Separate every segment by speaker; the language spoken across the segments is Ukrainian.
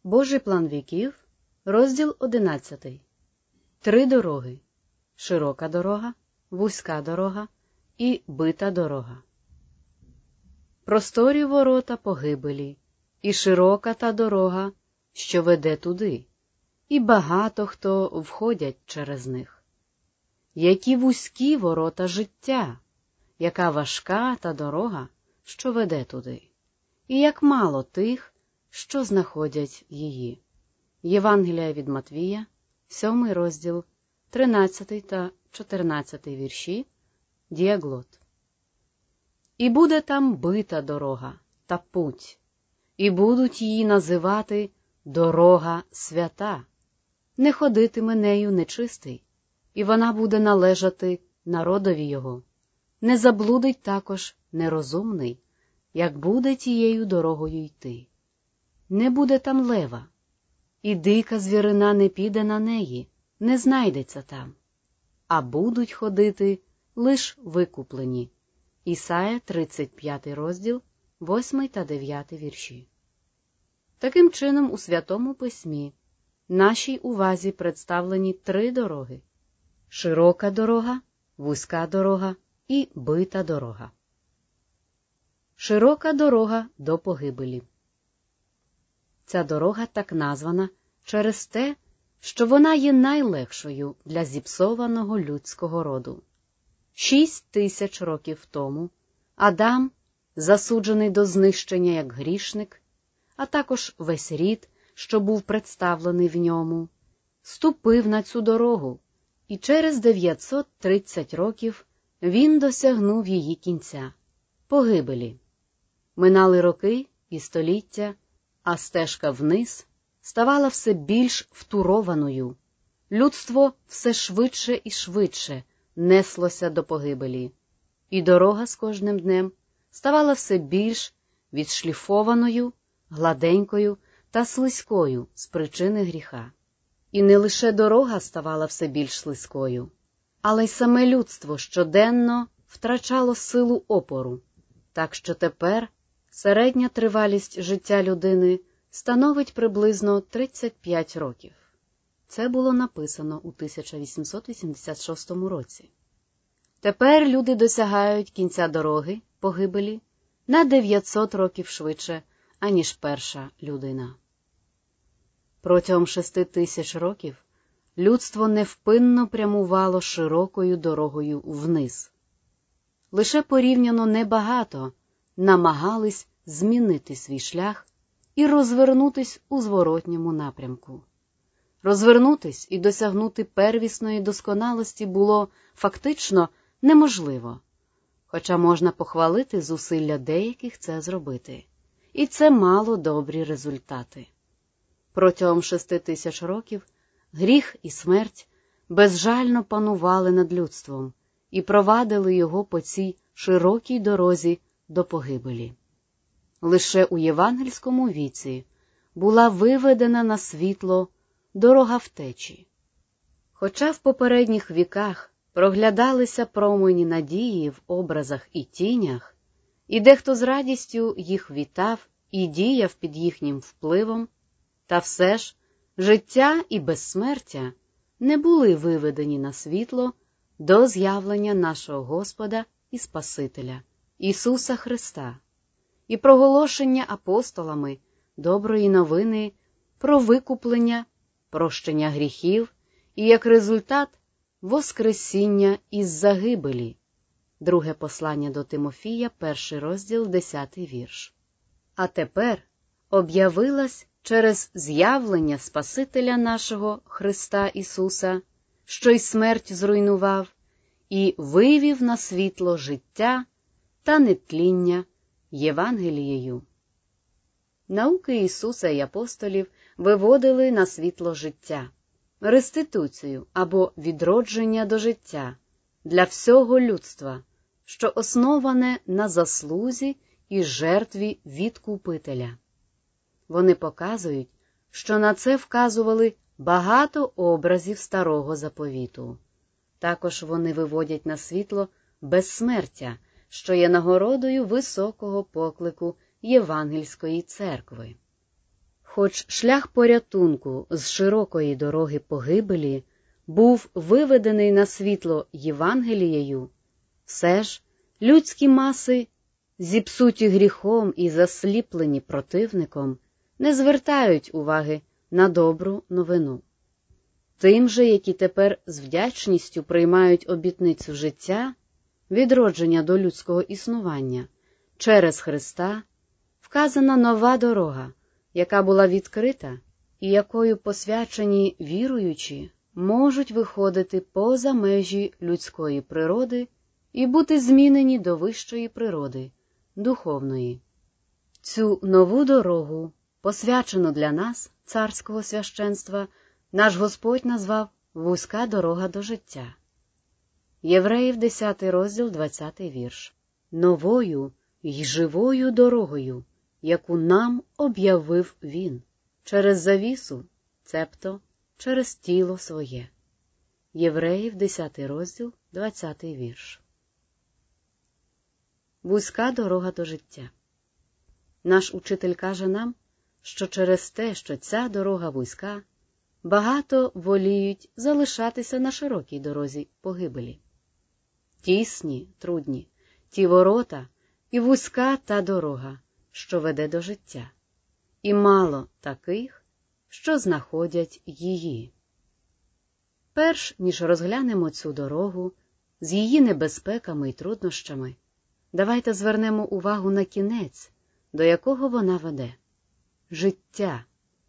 Speaker 1: Божий план віків, розділ 11. 3 дороги. Широка дорога, вузька дорога і бита дорога. Просторі ворота погибелі, і широка та дорога, що веде туди, і багато хто входять через них. Які вузькі ворота життя, яка важка та дорога, що веде туди, і як мало тих, що знаходять її. Євангелія від Матвія, 7 розділ, 13 та 14 вірші, дієглот. І буде там бита дорога та путь, і будуть її називати дорога свята. Не ходитиме нею нечистий, і вона буде належати народові його. Не заблудить також нерозумний, як буде тією дорогою йти. Не буде там лева, і дика звірина не піде на неї, не знайдеться там, а будуть ходити лиш викуплені. Ісая, 35 розділ, 8 та 9 вірші. Таким чином, у Святому Письмі нашій увазі представлені 3 дороги – широка дорога, вузька дорога і бита дорога. Широка дорога до погибелі. Ця дорога так названа через те, що вона є найлегшою для зіпсованого людського роду. 6000 років тому Адам, засуджений до знищення як грішник, а також весь рід, що був представлений в ньому, ступив на цю дорогу, і через 930 років він досягнув її кінця – погибелі. Минали роки і століття, а стежка вниз ставала все більш втурованою. Людство все швидше і швидше неслося до погибелі, і дорога з кожним днем ставала все більш відшліфованою, гладенькою та слизькою з причини гріха. І не лише дорога ставала все більш слизькою, але й саме людство щоденно втрачало силу опору, так що тепер середня тривалість життя людини становить приблизно 35 років. Це було написано у 1886 році. Тепер люди досягають кінця дороги, погибелі, на 900 років швидше, аніж перша людина. Протягом 6000 років людство невпинно прямувало широкою дорогою вниз. Лише порівняно небагато намагались змінити свій шлях і розвернутись у зворотньому напрямку. Розвернутись і досягнути первісної досконалості було фактично неможливо, хоча можна похвалити зусилля деяких це зробити. І це мало добрі результати. Протягом 6000 років гріх і смерть безжально панували над людством і провадили його по цій широкій дорозі до погибелі. Лише у євангельському віці була виведена на світло дорога втечі. Хоча в попередніх віках проглядалися промені надії в образах і тінях, і дехто з радістю їх вітав і діяв під їхнім впливом, та все ж життя і безсмертя не були виведені на світло до з'явлення нашого Господа і Спасителя, Ісуса Христа, і проголошення апостолами доброї новини про викуплення, прощення гріхів і, як результат, воскресіння із загибелі. Друге послання до Тимофія, 1 розділ, 10 вірш. А тепер об'явилась через з'явлення Спасителя нашого Христа Ісуса, що й смерть зруйнував, і вивів на світло життя та нетління Євангелією. Науки Ісуса і апостолів виводили на світло життя, реституцію або відродження до життя для всього людства, що основане на заслузі і жертві відкупителя. Вони показують, що на це вказували багато образів Старого Заповіту. Також вони виводять на світло безсмертя, що є нагородою високого поклику Євангельської церкви. Хоч шлях порятунку з широкої дороги погибелі був виведений на світло Євангелією, все ж людські маси, зіпсуті гріхом і засліплені противником, не звертають уваги на добру новину. Тим же, які тепер з вдячністю приймають обітницю життя, відродження до людського існування, через Христа, вказана нова дорога, яка була відкрита і якою посвячені віруючі можуть виходити поза межі людської природи і бути змінені до вищої природи, духовної. Цю нову дорогу, посвячену для нас, царського священства, наш Господь назвав «вузька дорога до життя». Євреїв 10 розділ, 20 вірш. Новою й живою дорогою, яку нам об'явив Він, через завісу, цебто через тіло своє. Євреїв 10 розділ, 20 вірш. Вузька дорога до життя. Наш учитель каже нам, що через те, що ця дорога вузька, багато воліють залишатися на широкій дорозі погибелі. Тісні, трудні, ті ворота і вузька та дорога, що веде до життя, і мало таких, що знаходять її. Перш ніж розглянемо цю дорогу з її небезпеками і труднощами, давайте звернемо увагу на кінець, до якого вона веде – життя.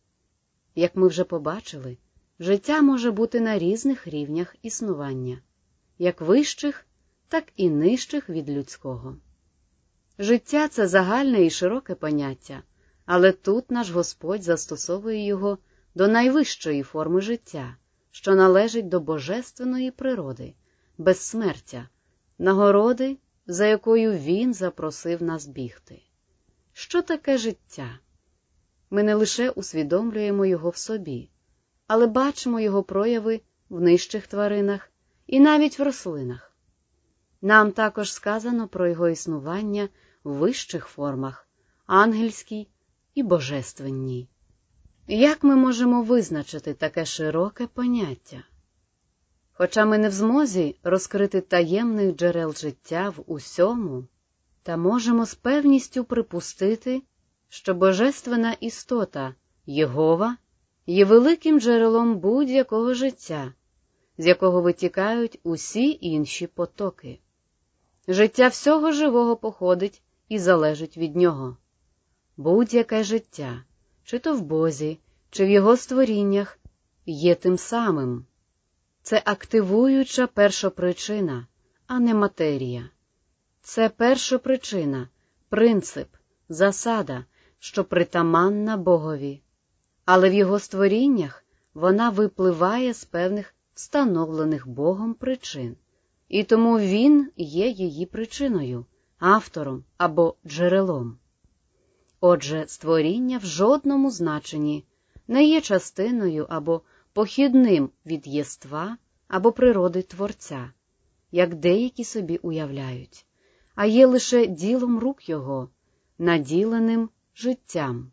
Speaker 1: Як ми вже побачили, життя може бути на різних рівнях існування, як вищих, так і нижчих від людського. Життя – це загальне і широке поняття, але тут наш Господь застосовує його до найвищої форми життя, що належить до божественної природи, безсмертя, нагороди, за якою Він запросив нас бігти. Що таке життя? Ми не лише усвідомлюємо його в собі, але бачимо його прояви в нижчих тваринах і навіть в рослинах. Нам також сказано про його існування в вищих формах, ангельській і божественній. Як ми можемо визначити таке широке поняття? Хоча ми не в змозі розкрити таємних джерел життя в усьому, та можемо з певністю припустити, що божественна істота Єгова є великим джерелом будь-якого життя, з якого витікають усі інші потоки. Життя всього живого походить і залежить від нього. Будь-яке життя, чи то в Бозі, чи в його створіннях, є тим самим. Це активуюча першопричина, а не матерія. Це першопричина, принцип, засада, що притаманна Богові. Але в його створіннях вона випливає з певних встановлених Богом причин. І тому він є її причиною, автором або джерелом. Отже, створіння в жодному значенні не є частиною або похідним від єства або природи Творця, як деякі собі уявляють, а є лише ділом рук його, наділеним життям.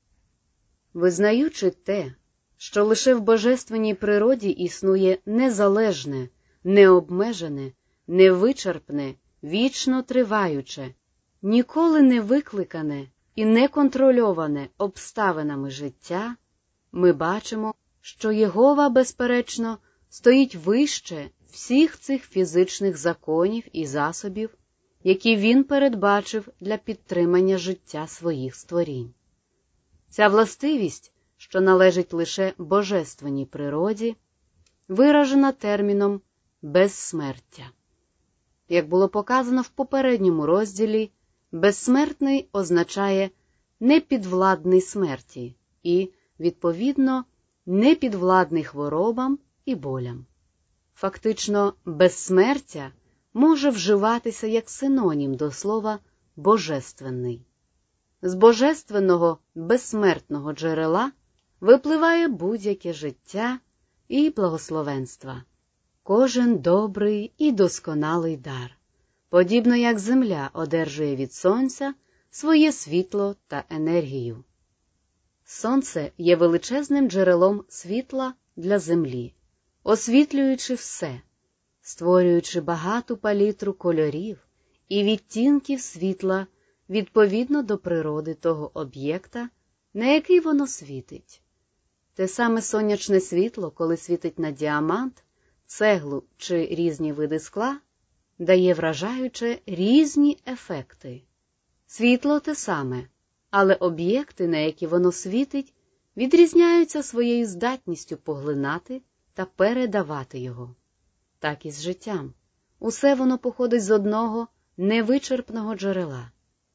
Speaker 1: Визнаючи те, що лише в божественній природі існує незалежне, необмежене, невичерпне, вічно триваюче, ніколи не викликане і не контрольоване обставинами життя, ми бачимо, що Єгова, безперечно, стоїть вище всіх цих фізичних законів і засобів, які він передбачив для підтримання життя своїх створінь. Ця властивість, що належить лише божественній природі, виражена терміном «безсмертя». Як було показано в попередньому розділі, безсмертний означає непідвладний смерті і, відповідно, непідвладний хворобам і болям. Фактично, безсмертя може вживатися як синонім до слова «божественний». З божественного безсмертного джерела випливає будь-яке життя і благословенства, кожен добрий і досконалий дар, подібно як земля одержує від сонця своє світло та енергію. Сонце є величезним джерелом світла для землі, освітлюючи все, створюючи багату палітру кольорів і відтінків світла відповідно до природи того об'єкта, на який воно світить. Те саме сонячне світло, коли світить на діамант, цеглу чи різні види скла, дає вражаюче різні ефекти. Світло те саме, але об'єкти, на які воно світить, відрізняються своєю здатністю поглинати та передавати його. Так і з життям. Усе воно походить з одного невичерпного джерела.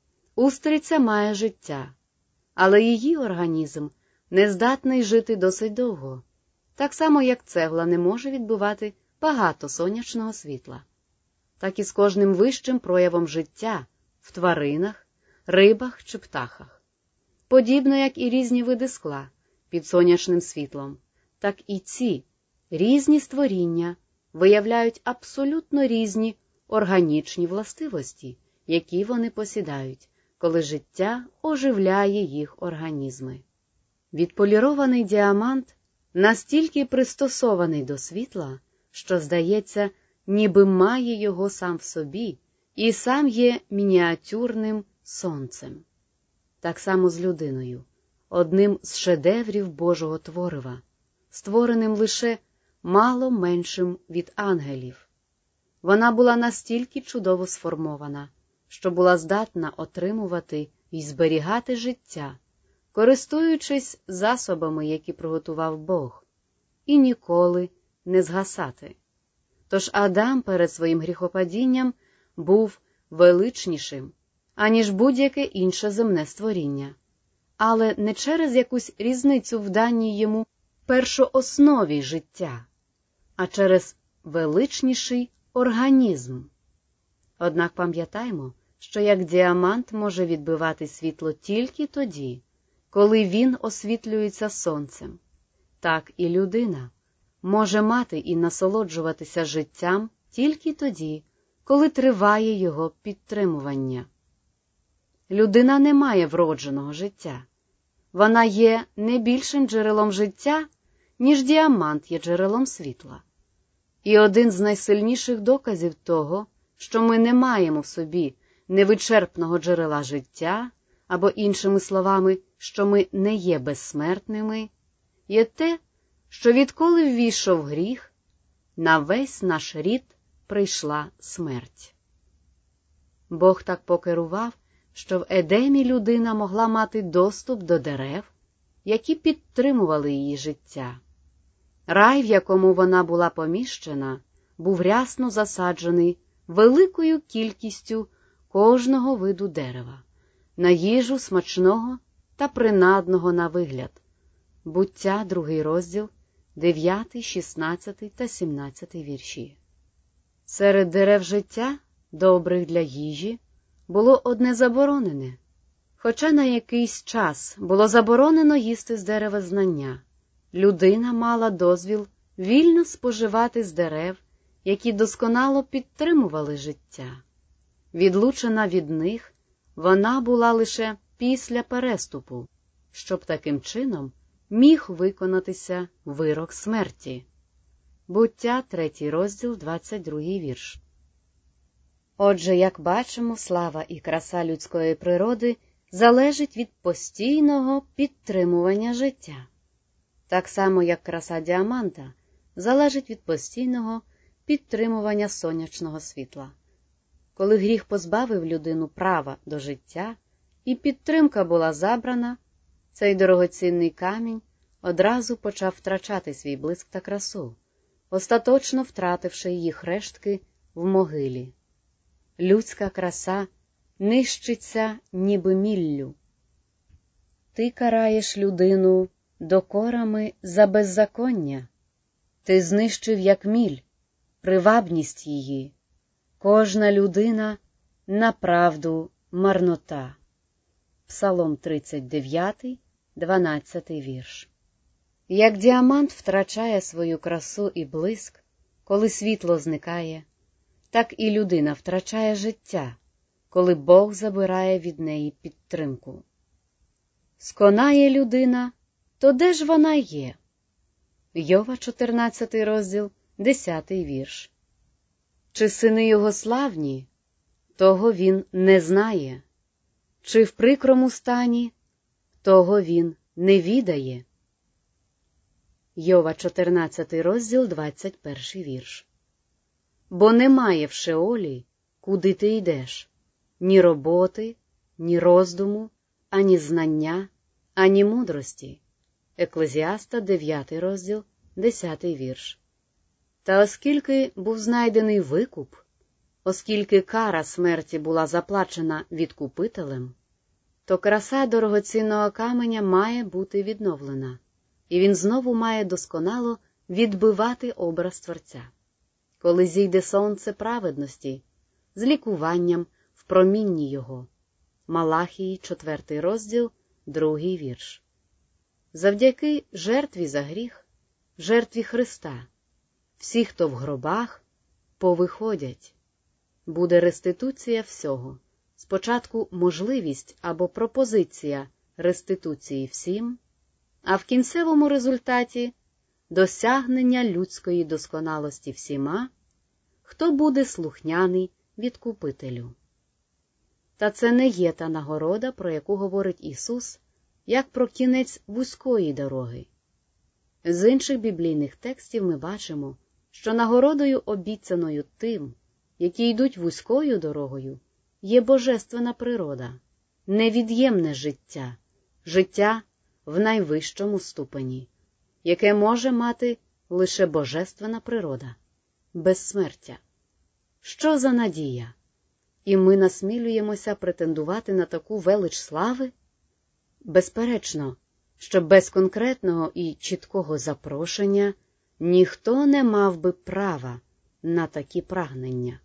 Speaker 1: Устриця має життя, але її організм не здатний жити досить довго, так само, як цегла не може відбивати багато сонячного світла. Так і з кожним вищим проявом життя в тваринах, рибах чи птахах. Подібно, як і різні види скла під сонячним світлом, так і ці різні створіння виявляють абсолютно різні органічні властивості, які вони посідають, коли життя оживляє їх організми. Відполірований діамант настільки пристосований до світла, що, здається, ніби має його сам в собі і сам є мініатюрним сонцем. Так само з людиною, одним з шедеврів Божого творива, створеним лише мало меншим від ангелів. Вона була настільки чудово сформована, що була здатна отримувати і зберігати життя, користуючись засобами, які приготував Бог, і ніколи не згасати. Тож Адам перед своїм гріхопадінням був величнішим, аніж будь-яке інше земне створіння, але не через якусь різницю в даній йому першооснові життя, а через величніший організм. Однак пам'ятаймо, що як діамант може відбивати світло тільки тоді, коли він освітлюється сонцем, так і людина може мати і насолоджуватися життям тільки тоді, коли триває його підтримування. Людина не має вродженого життя. Вона є не більшим джерелом життя, ніж діамант є джерелом світла. І один з найсильніших доказів того, що ми не маємо в собі невичерпного джерела життя, або, іншими словами, що ми не є безсмертними, є те, що відколи ввійшов гріх, на весь наш рід прийшла смерть. Бог так покерував, що в Едемі людина могла мати доступ до дерев, які підтримували її життя. Рай, в якому вона була поміщена, був рясно засаджений великою кількістю кожного виду дерева, на їжу смачного та принадного на вигляд. Буття, 2 розділ, 9, 16 та 17 вірші. Серед дерев життя, добрих для їжі, було одне заборонене. Хоча на якийсь час було заборонено їсти з дерева знання, людина мала дозвіл вільно споживати з дерев, які досконало підтримували життя. Відлучена від них, вона була лише після переступу, щоб таким чином міг виконатися вирок смерті. Буття, 3 розділ, 22 вірш. Отже, як бачимо, слава і краса людської природи залежить від постійного підтримування життя. Так само, як краса діаманта залежить від постійного підтримування сонячного світла. Коли гріх позбавив людину права до життя і підтримка була забрана, цей дорогоцінний камінь одразу почав втрачати свій блиск та красу, остаточно втративши їх рештки в могилі. Людська краса нищиться ніби міллю. Ти караєш людину докорами за беззаконня. Ти знищив, як міль, привабність її. Кожна людина направду марнота. Псалом 39, 12 вірш. Як діамант втрачає свою красу і блиск, коли світло зникає, так і людина втрачає життя, коли Бог забирає від неї підтримку. сконає людина, то де ж вона є? Йова, 14 розділ, 10 вірш. Чи сини його славні? Того він не знає. Чи в прикрому стані? Того він не відає. Йова, 14 розділ, 21 вірш. Бо немає в Шеолі, куди ти йдеш, ні роботи, ні роздуму, ані знання, ані мудрості. Еклезіаста, 9 розділ, 10 вірш. Та оскільки був знайдений викуп, оскільки кара смерті була заплачена відкупителем, то краса дорогоцінного каменя має бути відновлена, і він знову має досконало відбивати образ Творця. Коли зійде сонце праведності, з лікуванням в промінні його. Малахії, 4 розділ, 2 вірш. Завдяки жертві за гріх, жертві Христа, всі, хто в гробах, повиходять. Буде реституція всього. Спочатку можливість або пропозиція реституції всім, а в кінцевому результаті досягнення людської досконалості всіма, хто буде слухняний відкупителю. Та це не є та нагорода, про яку говорить Ісус, як про кінець вузької дороги. З інших біблійних текстів ми бачимо, що нагородою, обіцяною тим, які йдуть вузькою дорогою, є божественна природа, невід'ємне життя, життя в найвищому ступені, яке може мати лише божественна природа, безсмертя. Що за надія? І ми насмілюємося претендувати на таку велич слави? Безперечно, що без конкретного і чіткого запрошення ніхто не мав би права на такі прагнення.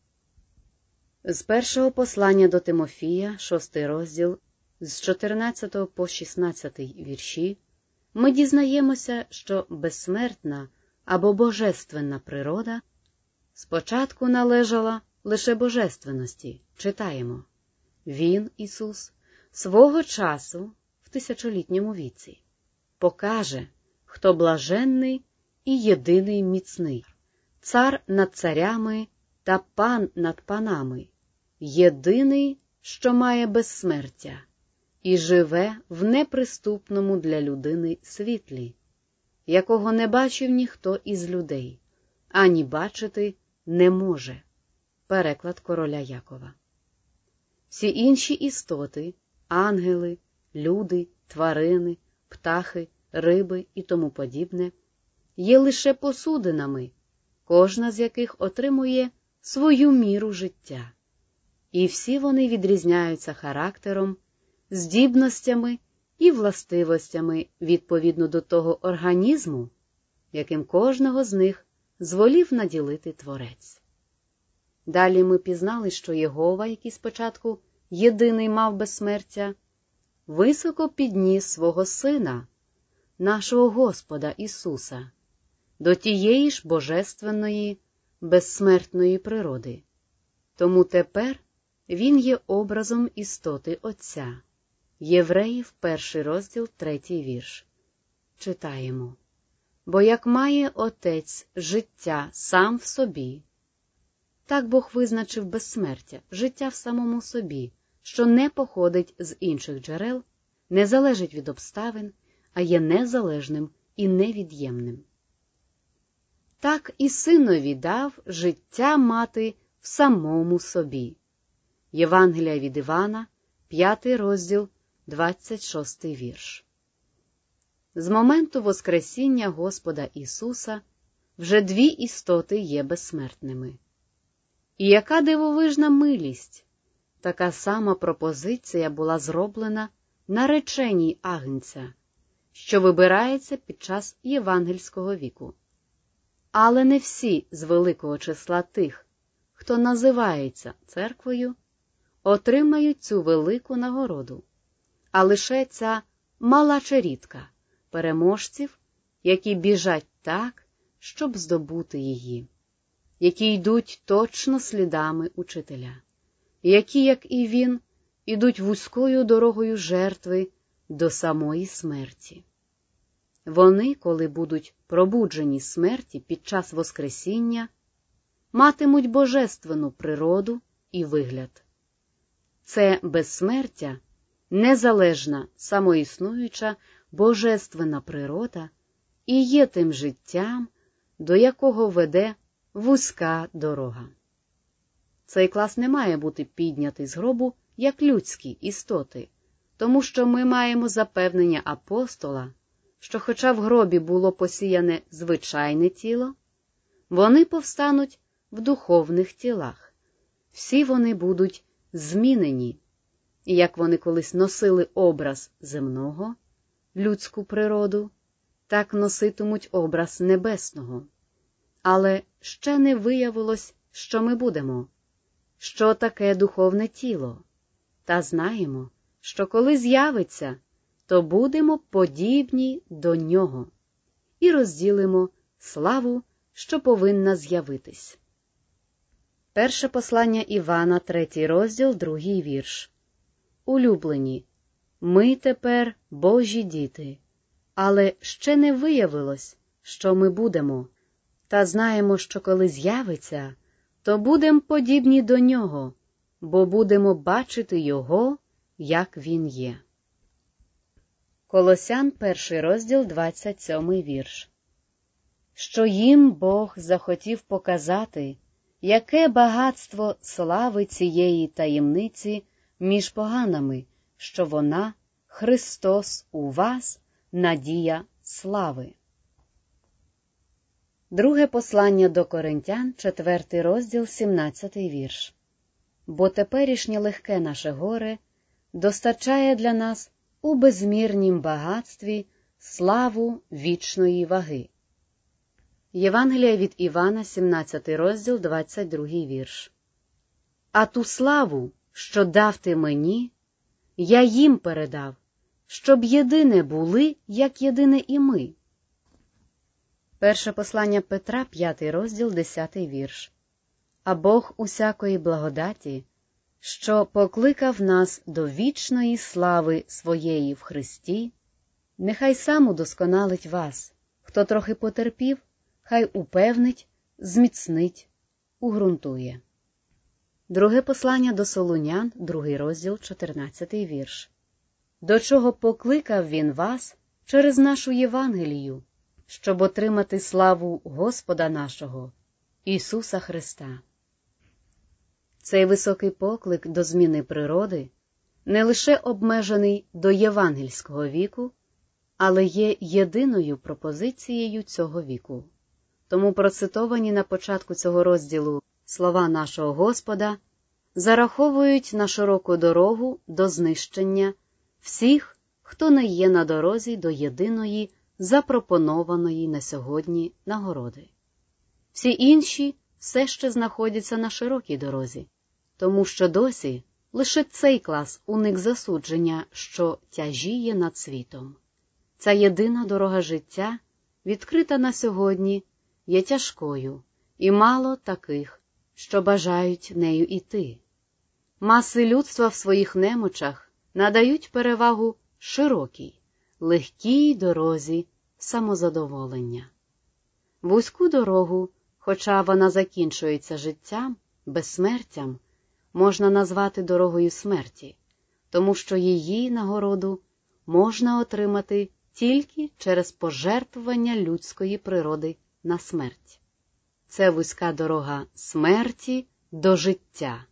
Speaker 1: З першого послання до Тимофія, 6 розділ, з 14 по 16 вірші, ми дізнаємося, що безсмертна або божественна природа спочатку належала лише божественності. Читаємо: Він, Ісус, свого часу в тисячолітньому віці покаже, хто блаженний і єдиний міцний, цар над царями та пан над панами, єдиний, що має безсмертя, і живе в неприступному для людини світлі, якого не бачив ніхто із людей, ані бачити не може. Переклад короля Якова. Всі інші істоти, ангели, люди, тварини, птахи, риби і тому подібне, є лише посудинами, кожна з яких отримує свою міру життя. І всі вони відрізняються характером, здібностями і властивостями відповідно до того організму, яким кожного з них зволів наділити Творець. Далі ми пізнали, що Єгова, який спочатку єдиний мав безсмертя, високо підніс свого Сина, нашого Господа Ісуса, до тієї ж божественної, безсмертної природи. Тому тепер Він є образом істоти Отця. Євреїв, 1 розділ, 3 вірш. Читаємо: «Бо як має Отець життя сам в собі, так Бог визначив безсмертя, життя в самому собі, що не походить з інших джерел, не залежить від обставин, а є незалежним і невід'ємним. Так і Синові дав життя мати в самому собі». Євангелія від Івана, 5 розділ, 26 вірш. З моменту Воскресіння Господа Ісуса вже дві істоти є безсмертними. І яка дивовижна милість! Така сама пропозиція була зроблена нареченій Агнця, що вибирається під час євангельського віку. Але не всі з великого числа тих, хто називається церквою, отримають цю велику нагороду, а лише ця мала черідка переможців, які біжать так, щоб здобути її, які йдуть точно слідами учителя, які, як і він, ідуть вузькою дорогою жертви до самої смерті. Вони, коли будуть пробуджені з смерті під час Воскресіння, матимуть божественну природу і вигляд. Це безсмертя, незалежна, самоіснуюча божественна природа і є тим життям, до якого веде вузька дорога. Цей клас не має бути піднятий з гробу, як людські істоти, тому що ми маємо запевнення апостола, що хоча в гробі було посіяне звичайне тіло, вони повстануть в духовних тілах. Всі вони будуть змінені, і як вони колись носили образ земного, людську природу, так носитимуть образ небесного. Але ще не виявилось, що ми будемо, що таке духовне тіло, та знаємо, що коли з'явиться, то будемо подібні до нього і розділимо славу, що повинна з'явитись. Перше послання Івана, 3 розділ, 2 вірш. Улюблені, ми тепер Божі діти, але ще не виявилось, що ми будемо, та знаємо, що коли з'явиться, то будемо подібні до нього, бо будемо бачити його, як він є. Колосян, 1 розділ, 27 вірш. Що їм Бог захотів показати, яке багатство слави цієї таємниці між поганами, що вона, Христос у вас, надія слави. Друге послання до Коринтян, 4 розділ, 17 вірш. Бо теперішнє легке наше горе достачає для нас у безмірнім багатстві славу вічної ваги. Євангелія від Івана, 17 розділ, 22 вірш. А ту славу, що дав ти мені, я їм передав, щоб єдине були, як єдине і ми. Перше послання Петра, 5 розділ, 10 вірш. А Бог усякої благодаті, що покликав нас до вічної слави своєї в Христі, нехай сам удосконалить вас, хто трохи потерпів, хай упевнить, зміцнить, угрунтує. Друге послання до Солунян, 2 розділ, 14 вірш. До чого покликав він вас через нашу Євангелію, щоб отримати славу Господа нашого, Ісуса Христа. Цей високий поклик до зміни природи не лише обмежений до євангельського віку, але є єдиною пропозицією цього віку. Тому процитовані на початку цього розділу слова нашого Господа зараховують на широку дорогу до знищення всіх, хто не є на дорозі до єдиної, запропонованої на сьогодні нагороди. Всі інші все ще знаходяться на широкій дорозі, тому що досі лише цей клас уник засудження, що тяжіє над світом. Ця єдина дорога життя, відкрита на сьогодні, є тяжкою, і мало таких, що бажають нею іти. Маси людства в своїх немочах надають перевагу широкій, легкій дорозі самозадоволення. Вузьку дорогу, хоча вона закінчується життям, безсмертям, можна назвати дорогою смерті, тому що її нагороду можна отримати тільки через пожертвування людської природи на смерть. Це вузька дорога смерті до життя.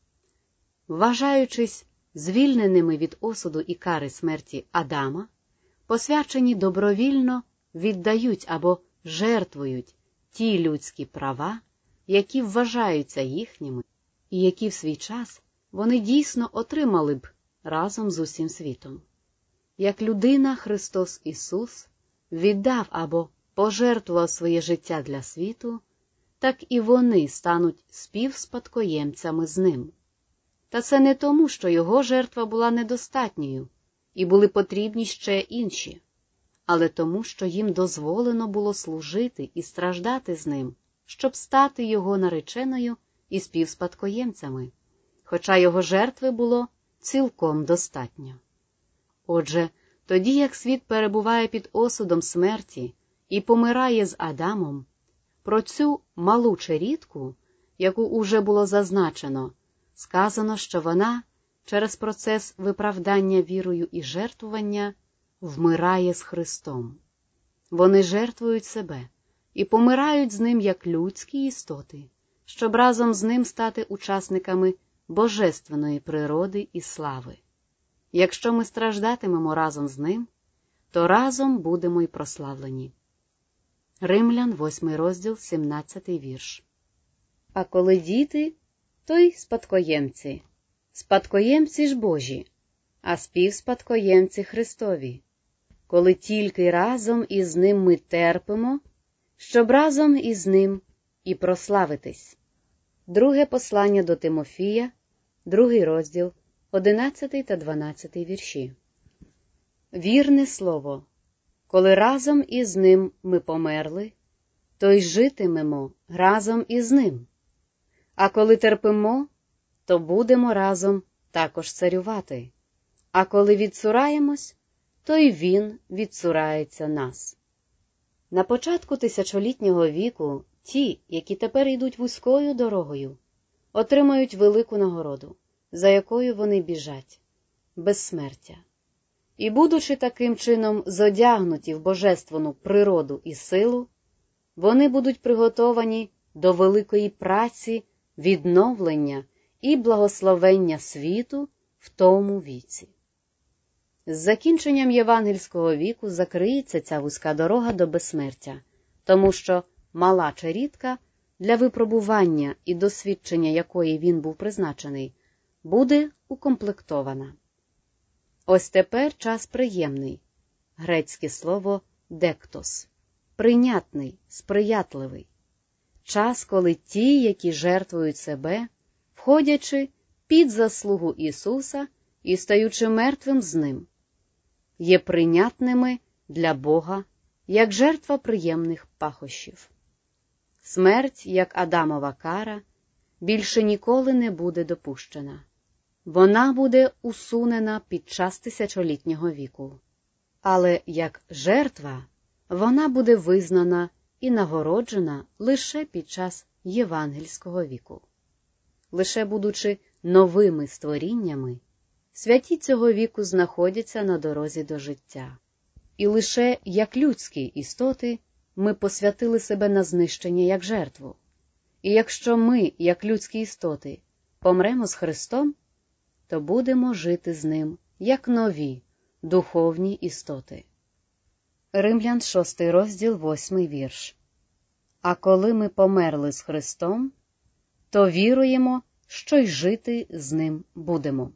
Speaker 1: Вважаючись звільненими від осуду і кари смерті Адама, посвячені добровільно віддають або жертвують ті людські права, які вважаються їхніми, і які в свій час вони дійсно отримали б разом з усім світом. Як людина Христос Ісус віддав або пожертвував своє життя для світу, так і вони стануть співспадкоємцями з ним. Та це не тому, що його жертва була недостатньою, і були потрібні ще інші, але тому, що їм дозволено було служити і страждати з ним, щоб стати його нареченою і співспадкоємцями, хоча його жертви було цілком достатньо. Отже, Тоді як світ перебуває під осудом смерті і помирає з Адамом, про цю малу черідку, яку уже було зазначено, сказано, що вона через процес виправдання вірою і жертвування вмирає з Христом. Вони жертвують себе і помирають з ним як людські істоти, щоб разом з ним стати учасниками божественної природи і слави. Якщо ми страждатимемо разом з ним, то разом будемо й прославлені. Римлян, 8 розділ, 17 вірш. А коли діти, то й спадкоємці. Спадкоємці ж Божі, а співспадкоємці Христові. Коли тільки разом із ним ми терпимо, щоб разом із ним і прославитись. Друге послання до Тимофія, 2 розділ, 11 та 12 вірші. Вірне слово, коли разом із ним ми померли, то й житимемо разом із ним. А коли терпимо, то будемо разом також царювати. А коли відцураємось, то й він відцурається нас. На початку тисячолітнього віку ті, які тепер йдуть вузькою дорогою, отримають велику нагороду, за якою вони біжать – безсмертя. І, будучи таким чином зодягнуті в божественну природу і силу, вони будуть приготовані до великої праці, відновлення і благословення світу в тому віці. З закінченням євангельського віку закриється ця вузька дорога до безсмертя, тому що мала черідка, для випробування і досвідчення якої він був призначений, буде укомплектована. Ось тепер час приємний, грецьке слово «дектос», прийнятний, сприятливий. Час, коли ті, які жертвують себе, входячи під заслугу Ісуса і стаючи мертвим з Ним, є прийнятними для Бога, як жертва приємних пахощів. Смерть, як Адамова кара, більше ніколи не буде допущена. Вона буде усунена під час тисячолітнього віку. Але як жертва вона буде визнана і нагороджена лише під час євангельського віку. Лише будучи новими створіннями, святі цього віку знаходяться на дорозі до життя. І лише як людські істоти ми посвятили себе на знищення як жертву. І якщо ми, як людські істоти, помремо з Христом, то будемо жити з Ним як нові, духовні істоти. Римлян, 6 розділ, 8 вірш. А коли ми померли з Христом, то віруємо, що й жити з Ним будемо.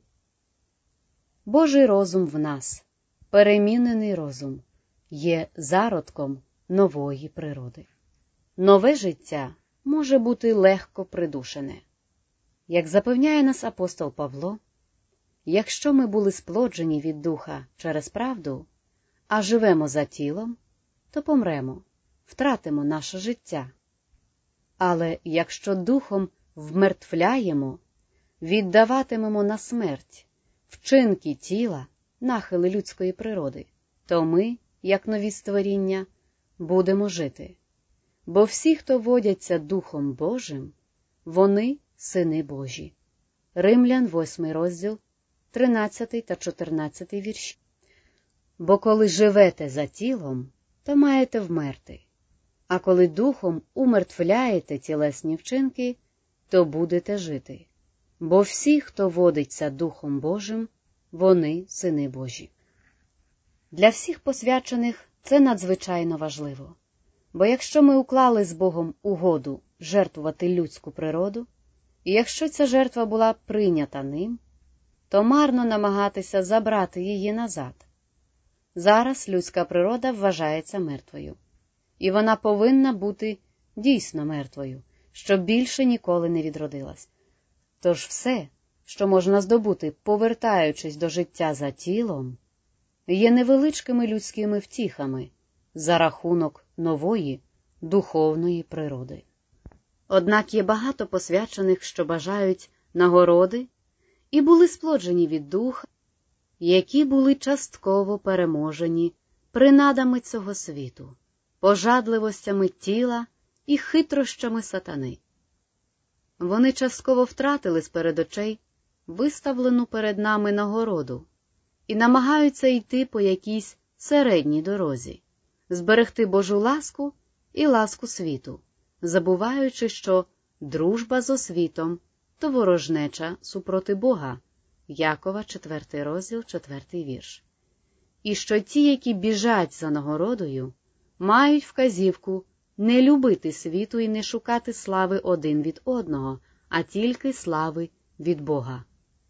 Speaker 1: Божий розум в нас, перемінений розум, є зародком нової природи. Нове життя може бути легко придушене. Як запевняє нас апостол Павло, якщо ми були сплоджені від духа через правду, а живемо за тілом, то помремо, втратимо наше життя. Але якщо духом вмертвляємо, віддаватимемо на смерть вчинки тіла, нахили людської природи, то ми, як нові створіння, будемо жити. Бо всі, хто водяться Духом Божим, вони сини Божі. Римлян, 8 розділ, 13 та 14 вірші. Бо коли живете за тілом, то маєте вмерти, а коли духом умертвляєте тілесні вчинки, то будете жити. Бо всі, хто водиться Духом Божим, вони сини Божі. Для всіх посвячених це надзвичайно важливо. Бо якщо ми уклали з Богом угоду жертвувати людську природу, і якщо ця жертва була прийнята ним, то марно намагатися забрати її назад. Зараз людська природа вважається мертвою. І вона повинна бути дійсно мертвою, щоб більше ніколи не відродилась. Тож все, що можна здобути, повертаючись до життя за тілом, є невеличкими людськими втіхами за рахунок нової духовної природи. Однак є багато посвячених, що бажають нагороди і були сплоджені від духа, які були частково переможені принадами цього світу, пожадливостями тіла і хитрощами сатани. Вони частково втратили з перед очей виставлену перед нами нагороду і намагаються йти по якійсь середній дорозі, зберегти Божу ласку і ласку світу, забуваючи, що дружба з освітом – то ворожнеча супроти Бога. Якова, 4 розділ, 4 вірш. І що ті, які біжать за нагородою, мають вказівку не любити світу і не шукати слави один від одного, а тільки слави від Бога.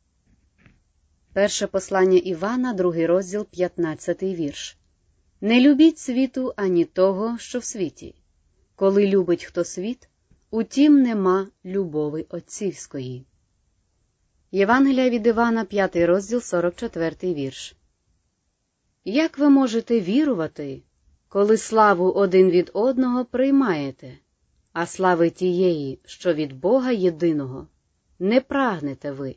Speaker 1: Перше послання Івана, 2 розділ, 15 вірш. Не любіть світу ані того, що в світі. Коли любить хто світ, у тім нема любови отцівської. Євангелія від Івана, 5 розділ, 44 вірш. Як ви можете вірувати, коли славу один від одного приймаєте, а слави тієї, що від Бога єдиного, не прагнете ви?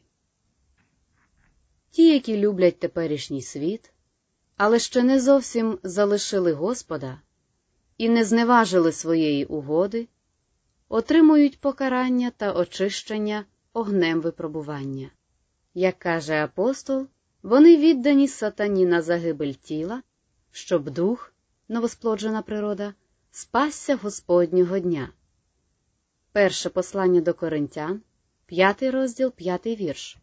Speaker 1: Ті, які люблять теперішній світ, але ще не зовсім залишили Господа і не зневажили своєї угоди, отримують покарання та очищення огнем випробування. Як каже апостол, вони віддані сатані на загибель тіла, щоб дух, новосплоджена природа, спасся Господнього дня. Перше послання до Коринтян, 5 розділ, 5 вірш.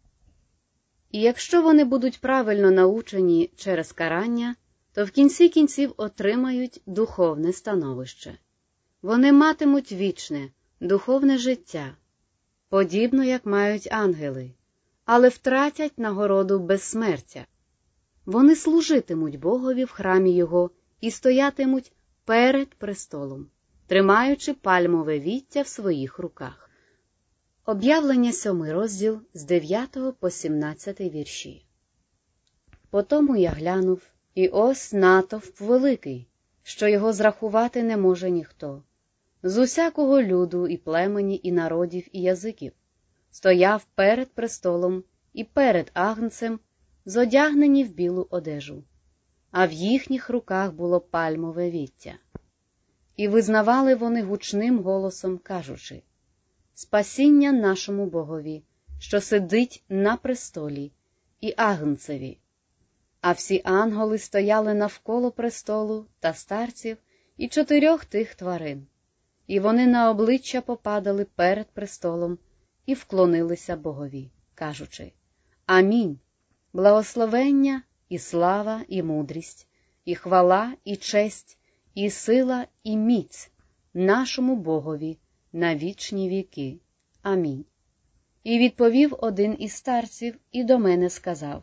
Speaker 1: І якщо вони будуть правильно научені через карання, то в кінці кінців отримають духовне становище. Вони матимуть вічне, духовне життя, подібно як мають ангели, але втратять нагороду безсмертя. Вони служитимуть Богові в храмі Його і стоятимуть перед престолом, тримаючи пальмове віття в своїх руках. Об'явлення 7 розділ з 9 по 17 вірші. Потому я глянув, і ось натовп великий, що його зрахувати не може ніхто. З усякого люду і племені, і народів, і язиків, стояв перед престолом і перед агнцем, зодягнені в білу одежу, а в їхніх руках було пальмове віття. І визнавали вони гучним голосом, кажучи: «Спасіння нашому Богові, що сидить на престолі, і агнцеві». А всі ангели стояли навколо престолу та старців і 4 тих тварин, і вони на обличчя попадали перед престолом і вклонилися Богові, кажучи: «Амінь! Благословення і слава, і мудрість, і хвала, і честь, і сила, і міць нашому Богові на вічні віки. Амінь». І відповів один із старців і до мене сказав: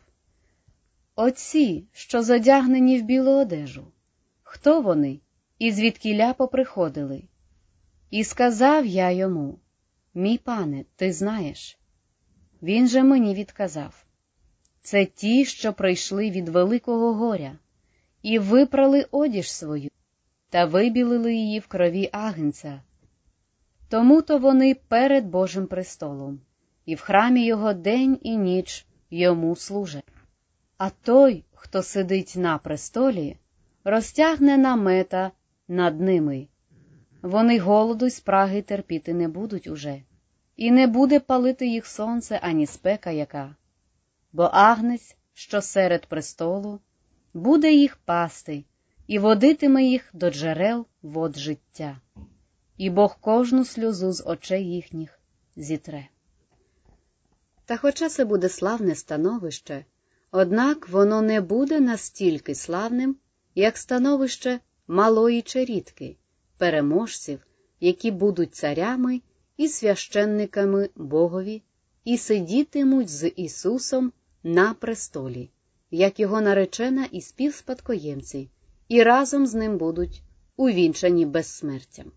Speaker 1: «Отці, що зодягнені в білу одежу, хто вони і звідкіля поприходили?» І сказав я йому: «Мій пане, ти знаєш». Він же мені відказав: «Це ті, що прийшли від великого горя, і випрали одіж свою, та вибілили її в крові агнця. Тому-то вони перед Божим престолом, і в храмі його день і ніч йому служать. А той, хто сидить на престолі, розтягне намета над ними. Вони голоду й спраги терпіти не будуть уже, і не буде палити їх сонце ані спека яка. Бо агнець, що серед престолу, буде їх пасти і водитиме їх до джерел вод життя. І Бог кожну сльозу з очей їхніх зітре». Та хоча це буде славне становище, однак воно не буде настільки славним, як становище малої черідки, переможців, які будуть царями і священниками Богові і сидітимуть з Ісусом на престолі, як його наречена і співспадкоємці, і разом з ним будуть увінчані безсмертям.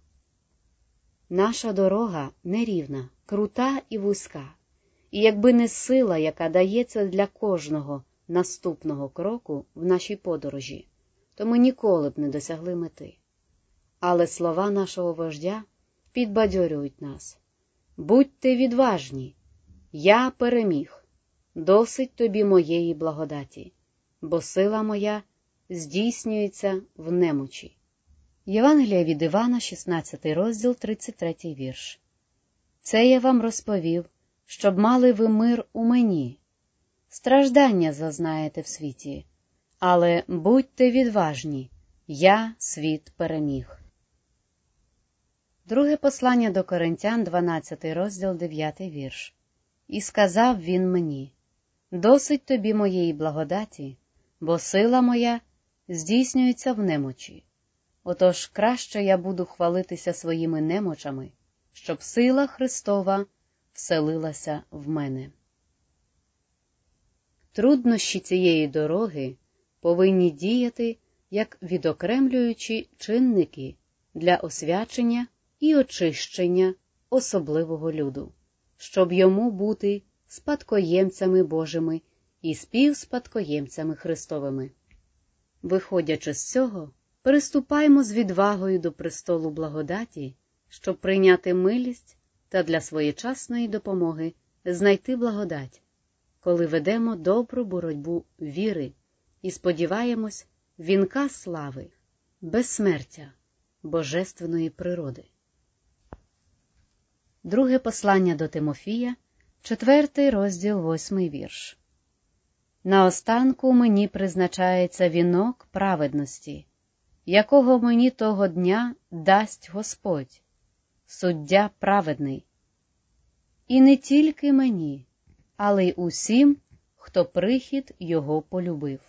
Speaker 1: Наша дорога нерівна, крута і вузька, і якби не сила, яка дається для кожного наступного кроку в нашій подорожі, то ми ніколи б не досягли мети. Але слова нашого вождя підбадьорюють нас: «Будьте відважні, я переміг, досить тобі моєї благодаті, бо сила моя здійснюється в немочі. Євангелія від Івана, 16 розділ, 33 вірш. Це я вам розповів, щоб мали ви мир у мені. Страждання зазнаєте в світі, але будьте відважні, я світ переміг. Друге послання до Коринтян, 12 розділ, 9 вірш. І сказав він мені: досить тобі моєї благодаті, бо сила моя здійснюється в немочі. Отож краще я буду хвалитися своїми немочами, щоб сила Христова вселилася в мене. Труднощі цієї дороги повинні діяти як відокремлюючі чинники для освячення і очищення особливого люду, щоб йому бути спадкоємцями Божими і співспадкоємцями Христовими. Виходячи з цього, приступаймо з відвагою до престолу благодаті, щоб прийняти милість та для своєчасної допомоги знайти благодать, коли ведемо добру боротьбу віри і сподіваємось вінка слави, безсмертя, божественної природи. Друге послання до Тимофія, 4 розділ, 8 вірш. Наостанку мені призначається вінок праведності, якого мені того дня дасть Господь, суддя праведний. І не тільки мені, але й усім, хто прихід його полюбив.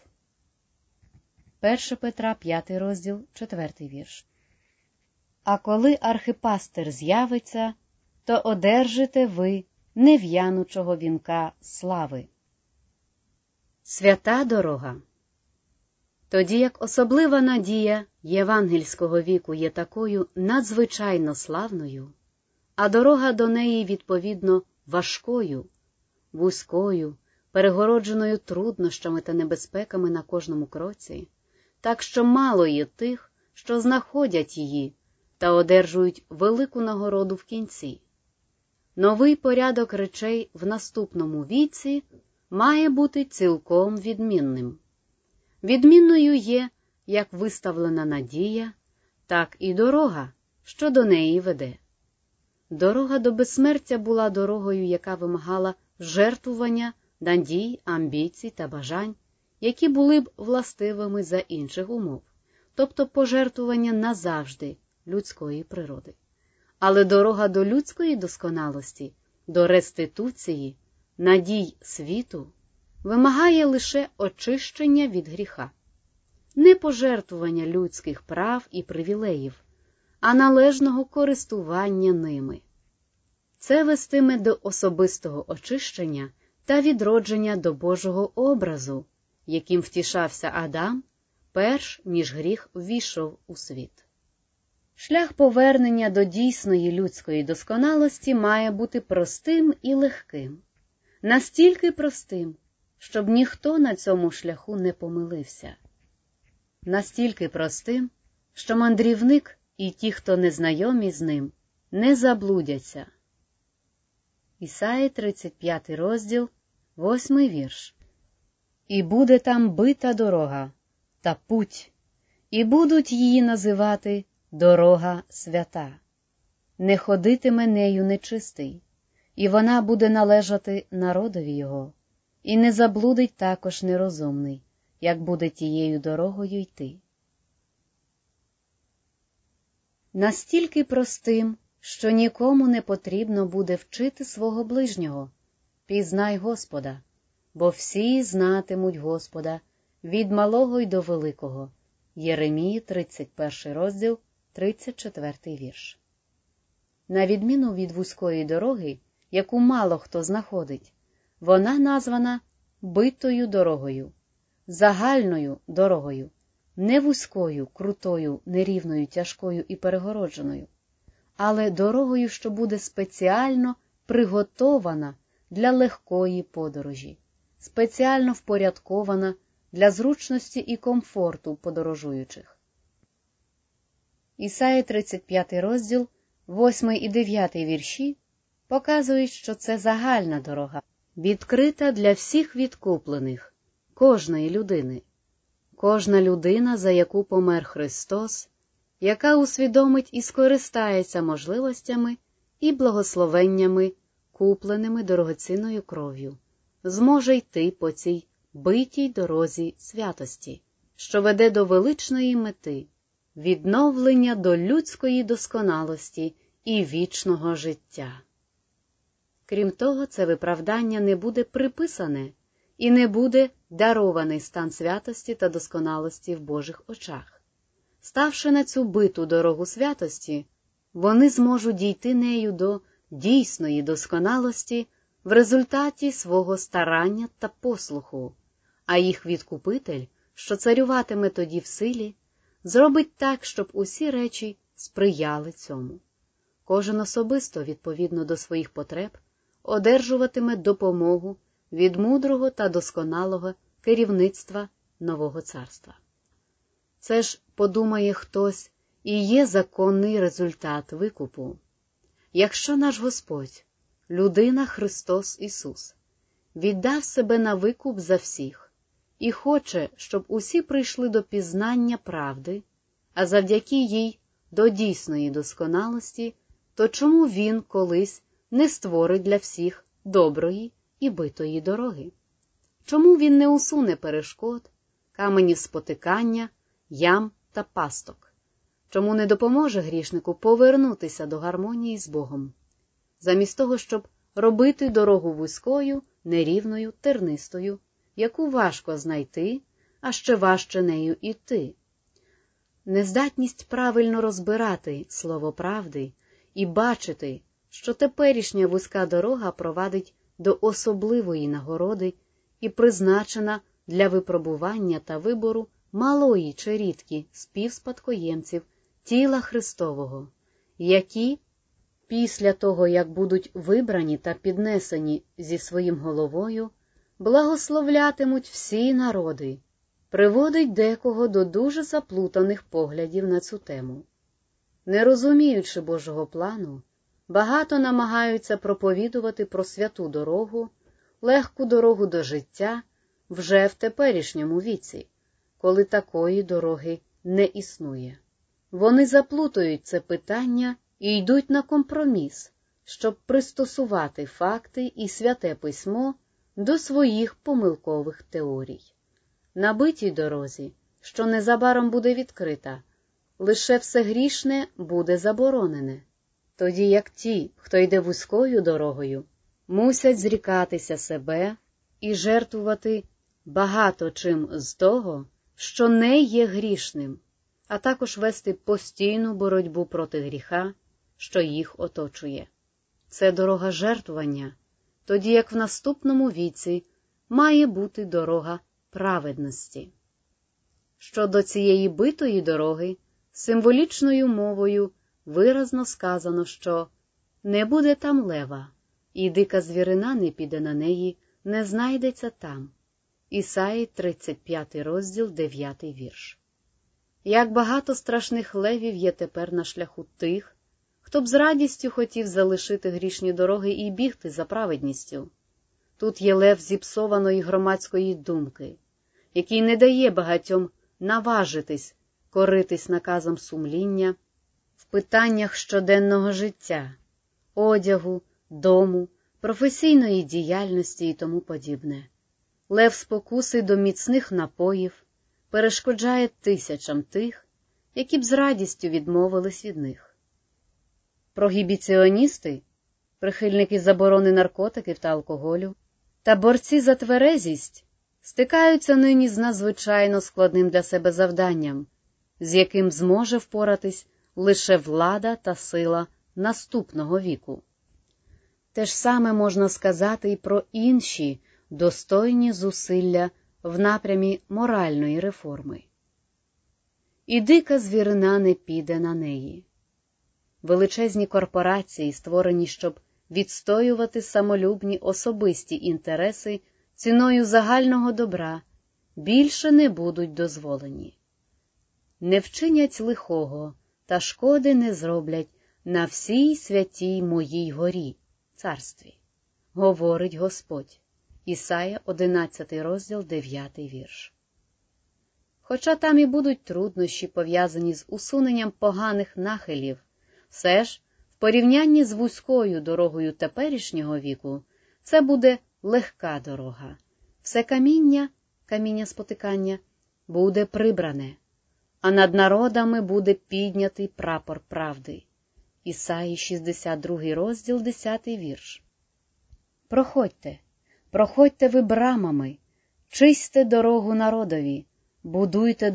Speaker 1: 1 Петра, 5 розділ, 4 вірш. А коли архипастир з'явиться, то одержите ви нев'янучого вінка слави. Свята дорога. Тоді як особлива надія євангельського віку є такою надзвичайно славною, а дорога до неї, відповідно, важкою, вузькою, перегородженою труднощами та небезпеками на кожному кроці, так що мало є тих, що знаходять її та одержують велику нагороду в кінці. Новий порядок речей в наступному віці має бути цілком відмінним. Відмінною є як виставлена надія, так і дорога, що до неї веде. Дорога до безсмертя була дорогою, яка вимагала жертвування надій, амбіцій та бажань, які були б властивими за інших умов, тобто пожертвування назавжди людської природи. Але дорога до людської досконалості, до реституції, надій світу, вимагає лише очищення від гріха. Не пожертвування людських прав і привілеїв, а належного користування ними. Це вестиме до особистого очищення та відродження до Божого образу, яким втішався Адам, перш ніж гріх ввійшов у світ. Шлях повернення до дійсної людської досконалості має бути простим і легким. Настільки простим, щоб ніхто на цьому шляху не помилився. Настільки простим, що мандрівник і ті, хто не знайомі з ним, не заблудяться. Ісаї, 35 розділ, 8 вірш. І буде там бита дорога та путь, і будуть її називати дорога свята. Не ходитиме нею нечистий, і вона буде належати народові його, і не заблудить також нерозумний, як буде тією дорогою йти. Настільки простим, що нікому не потрібно буде вчити свого ближнього. Пізнай Господа, бо всі знатимуть Господа від малого й до великого. Єремії, 31 розділ, 34 вірш. На відміну від вузької дороги, яку мало хто знаходить, вона названа битою дорогою, загальною дорогою, не вузькою, крутою, нерівною, тяжкою і перегородженою, але дорогою, що буде спеціально приготована для легкої подорожі, спеціально впорядкована для зручності і комфорту подорожуючих. Ісаї, 35 розділ, 8 і 9 вірші показують, що це загальна дорога, відкрита для всіх відкуплених, кожної людини. Кожна людина, за яку помер Христос, яка усвідомить і скористається можливостями і благословеннями, купленими дорогоцінною кров'ю, зможе йти по цій битій дорозі святості, що веде до величної мети – відновлення до людської досконалості і вічного життя. Крім того, це виправдання не буде приписане і не буде дарований стан святості та досконалості в Божих очах. Ставши на цю биту дорогу святості, вони зможуть дійти нею до дійсної досконалості в результаті свого старання та послуху, а їх відкупитель, що царюватиме тоді в силі, зробить так, щоб усі речі сприяли цьому. Кожен особисто, відповідно до своїх потреб, одержуватиме допомогу від мудрого та досконалого керівництва нового царства. Це ж, подумає хтось, і є законний результат викупу. Якщо наш Господь, людина Христос Ісус, віддав себе на викуп за всіх і хоче, щоб усі прийшли до пізнання правди, а завдяки їй до дійсної досконалості, то чому Він колись не створить для всіх доброї і битої дороги? Чому Він не усуне перешкод, каменів спотикання, ям та пасток? Чому не допоможе грішнику повернутися до гармонії з Богом? Замість того, щоб робити дорогу вузькою, нерівною, тернистою, яку важко знайти, а ще важче нею іти. Нездатність правильно розбирати слово правди і бачити, що теперішня вузька дорога провадить до особливої нагороди і призначена для випробування та вибору малої черідки співспадкоємців тіла Христового, які, після того, як будуть вибрані та піднесені зі своїм головою, благословлятимуть всі народи, приводить декого до дуже заплутаних поглядів на цю тему. Не розуміючи Божого плану, багато намагаються проповідувати про святу дорогу, легку дорогу до життя вже в теперішньому віці, коли такої дороги не існує. Вони заплутують це питання і йдуть на компроміс, щоб пристосувати факти і святе письмо до своїх помилкових теорій. На битій дорозі, що незабаром буде відкрита, лише все грішне буде заборонене, тоді як ті, хто йде вузькою дорогою, мусять зрікатися себе і жертвувати багато чим з того, що не є грішним, а також вести постійну боротьбу проти гріха, що їх оточує. Це дорога жертвування, тоді як в наступному віці має бути дорога праведності. Щодо цієї битої дороги, символічною мовою виразно сказано, що «не буде там лева, і дика звірина не піде на неї, не знайдеться там». Ісаї, 35 розділ, 9 вірш. Як багато страшних левів є тепер на шляху тих, хто б з радістю хотів залишити грішні дороги і бігти за праведністю. Тут є лев зіпсованої громадської думки, який не дає багатьом наважитись коритись наказом сумління в питаннях щоденного життя, одягу, дому, професійної діяльності і тому подібне. Лев спокуси до міцних напоїв перешкоджає тисячам тих, які б з радістю відмовились від них. Прогібіціоністи, прихильники заборони наркотиків та алкоголю, та борці за тверезість стикаються нині з надзвичайно складним для себе завданням, з яким зможе впоратись лише влада та сила наступного віку. Те ж саме можна сказати і про інші достойні зусилля в напрямі моральної реформи. І дика звірина не піде на неї. Величезні корпорації, створені, щоб відстоювати самолюбні особисті інтереси ціною загального добра, більше не будуть дозволені. Не вчинять лихого та шкоди не зроблять на всій святій моїй горі, царстві, говорить Господь. Ісая, 11 розділ, 9 вірш. Хоча там і будуть труднощі, пов'язані з усуненням поганих нахилів, все ж, в порівнянні з вузькою дорогою теперішнього віку, це буде легка дорога. Все каміння спотикання, буде прибране, а над народами буде піднятий прапор правди. Ісаї, 62 розділ, 10 вірш. Проходьте ви брамами, чисьте дорогу народові, будуйте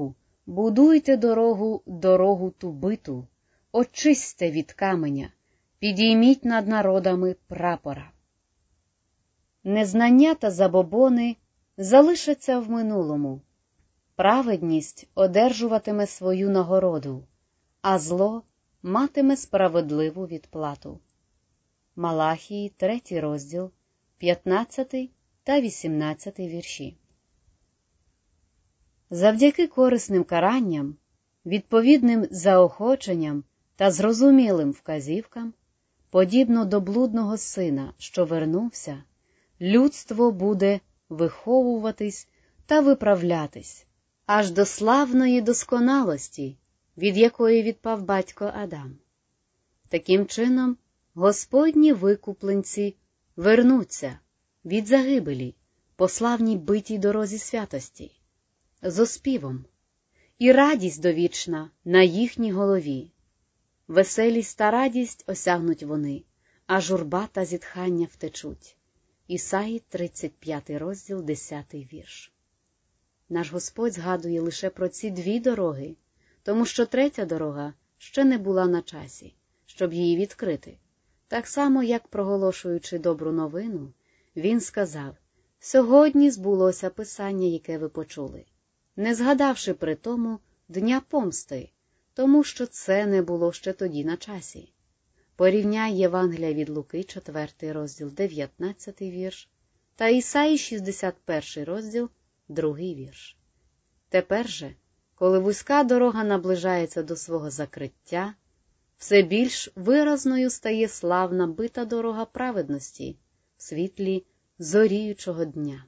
Speaker 1: дорогу ту биту, очисьте від каменя, підійміть над народами прапора. Незнання та забобони залишаться в минулому. Праведність одержуватиме свою нагороду, а зло матиме справедливу відплату. Малахії, 3 розділ, 15 та 18 вірші. Завдяки корисним каранням, відповідним заохоченням та зрозумілим вказівкам, подібно до блудного сина, що вернувся, людство буде виховуватись та виправлятись, аж до славної досконалості, від якої відпав батько Адам. Таким чином, Господні викупленці вернуться від загибелі по славній битій дорозі святості, з оспівом, і радість довічна на їхній голові. Веселість та радість осягнуть вони, а журба та зітхання втечуть. Ісаї, 35 розділ, 10 вірш. Наш Господь згадує лише про ці дві дороги, тому що третя дорога ще не була на часі, щоб її відкрити. Так само, як проголошуючи добру новину, він сказав: «Сьогодні збулося Писання, яке ви почули», не згадавши при тому Дня помсти, тому що це не було ще тоді на часі. Порівняй Євангелія від Луки, 4 розділ, 19 вірш, та Ісаї, 61 розділ, 2 вірш. Тепер же, коли вузька дорога наближається до свого закриття, все більш виразною стає славна бита дорога праведності в світлі зоріючого дня.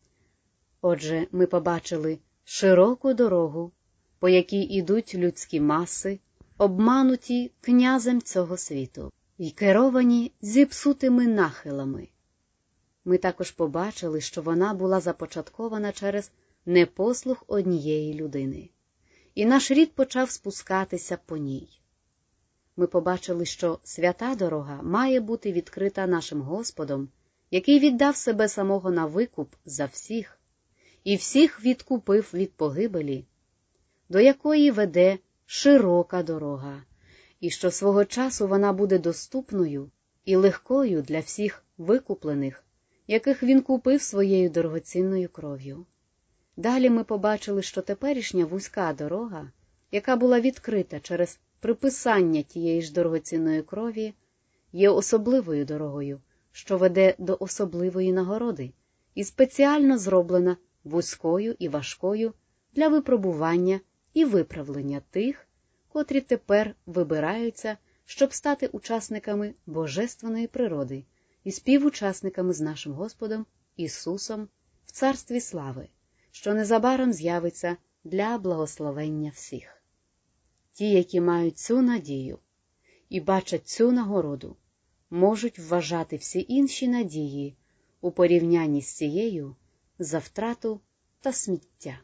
Speaker 1: Отже, ми побачили широку дорогу, по якій ідуть людські маси, обмануті князем цього світу й керовані зіпсутими нахилами. Ми також побачили, що вона була започаткована через непослух однієї людини, і наш рід почав спускатися по ній. Ми побачили, що свята дорога має бути відкрита нашим Господом, який віддав себе самого на викуп за всіх, і всіх відкупив від погибелі, до якої веде широка дорога, і що свого часу вона буде доступною і легкою для всіх викуплених, яких він купив своєю дорогоцінною кров'ю. Далі ми побачили, що теперішня вузька дорога, яка була відкрита через приписання тієї ж дорогоцінної крові, є особливою дорогою, що веде до особливої нагороди, і спеціально зроблена вузькою і важкою для випробування і виправлення тих, котрі тепер вибираються, щоб стати учасниками божественної природи і співучасниками з нашим Господом Ісусом в Царстві слави, що незабаром з'явиться для благословення всіх. Ті, які мають цю надію і бачать цю нагороду, можуть вважати всі інші надії у порівнянні з цією за втрату та сміття.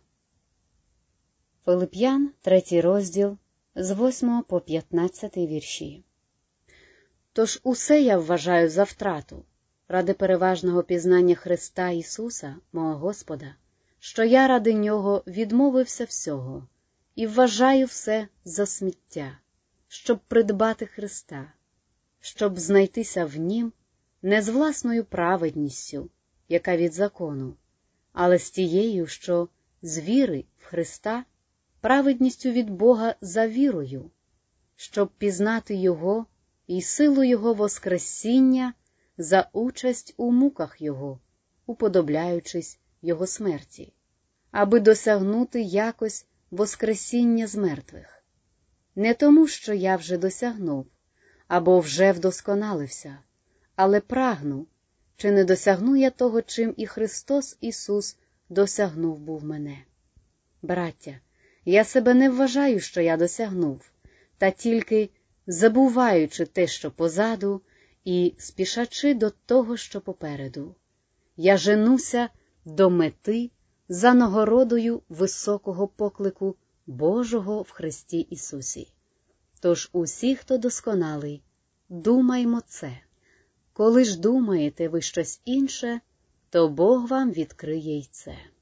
Speaker 1: Филип'ян, 3 розділ, з 8 по 15 вірші. Тож усе я вважаю за втрату, ради переважного пізнання Христа Ісуса, мого Господа, що я ради Нього відмовився всього і вважаю все за сміття, щоб придбати Христа, щоб знайтися в Нім не з власною праведністю, яка від закону, але з тією, що з віри в Христа, праведністю від Бога за вірою, щоб пізнати Його і силу Його воскресіння за участь у муках Його, уподобляючись Його смерті, аби досягнути якось воскресіння з мертвих. Не тому, що я вже досягнув, або вже вдосконалився, але прагну, чи не досягну я того, чим і Христос Ісус досягнув був мене? Браття, я себе не вважаю, що я досягнув, та тільки, забуваючи те, що позаду, і спішачи до того, що попереду, я женуся до мети за нагородою високого поклику Божого в Христі Ісусі. Тож усі, хто досконалий, думаймо це. Коли ж думаєте ви щось інше, то Бог вам відкриє й це.